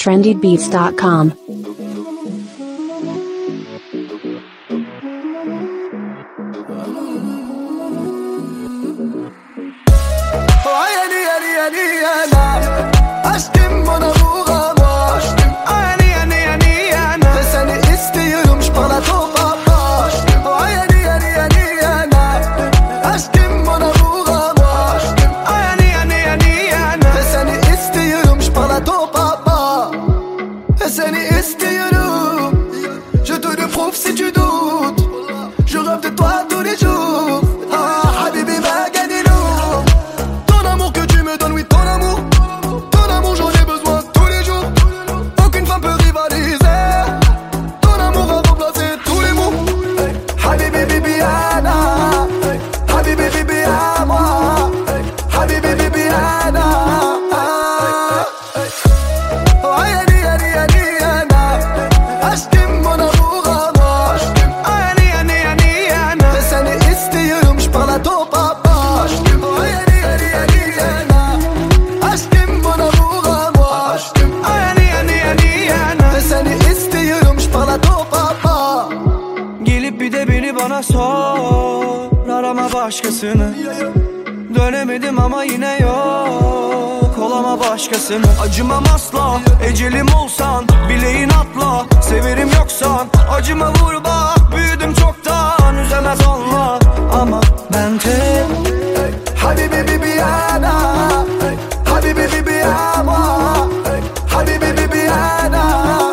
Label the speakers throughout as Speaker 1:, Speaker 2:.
Speaker 1: trendybeats.com.
Speaker 2: Aşkım bana vuramaz. Aşkım ani ani ani ana. Ve seni istiyorum şpala topa. Aşkım ani ani ani ana. Aşkım bana vuramaz. Aşkım ani ani ani ana. Ve seni istiyorum şpala topa. Ve seni istiyorum. Je te le prouve si tu doutes. Je rêve de toi tous les jours. Ah habibi maganino. Ton amour que tu me donnes, oui ton amour. J'en ai besoin tous les jours. Aucune femme peut rivaliser. Ton amour a remplacé tous les mots. Habibi Bibiana. Habibi Bibiana. Habibi Bibiana. Ayani yani yani yana. Aşkım bana vuramaz. Aşkım ayani yani yani yana. Ve seni istiyorum şpala topa. Aşkım ayani yani yani yana. Aşkım bana vuramaz. Aşkım ayani yani yani yana. Ve seni istiyorum şpala topa.
Speaker 3: Gelip bir de beni bana sor, arama başkasını. Dönemedim ama yine yok, olama başkasını. Acımam asla, ecelim olsan, bileğin atla. Severim yoksan, acıma vur bak. Büyüdüm çoktan, üzemez olma. Ama ben tek
Speaker 2: Habibi Bibiana. Habibi Bibiana. Habibi Bibiana.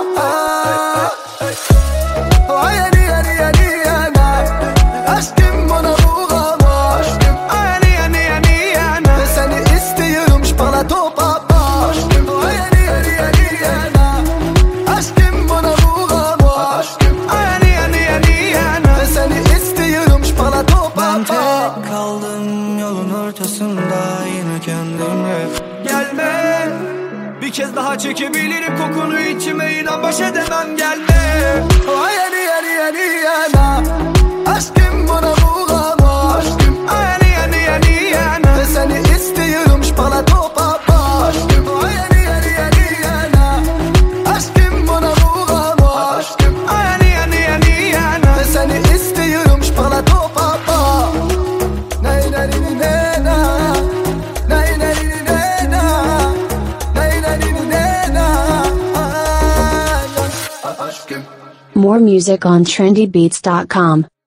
Speaker 2: Ayani yani yani yana. Aşkım bana vuramaz. Aşkım ayani yani yani yana. Ve seni istiyorum şpala topa. Aşkım ayani yani yani yana. Aşkım bana vuramaz. Aşkım ayani yani yani yana. Ve seni istiyorum şpala topa.
Speaker 3: ben tek kaldım yolun ortasında, yine kendimle. Gelme, bir kez daha çekebilirim kokunu içime, inan baş edemem, gelme.
Speaker 2: Ayani yani yani yana. Aşkım bana vuramaz. Aşkım ayani yani yani yana. Ve seni istiyorum şpala topa. Aşkım ayani yani yani yana. Aşkım bana vuramaz. Aşkım ayani yani yani yana. Ve seni istiyorum şpala topa. Nay nay nay nay nay. Nay nay nay nay nay. Nay nay nay nay nay. Aşkım.
Speaker 1: More music on trendybeats.com.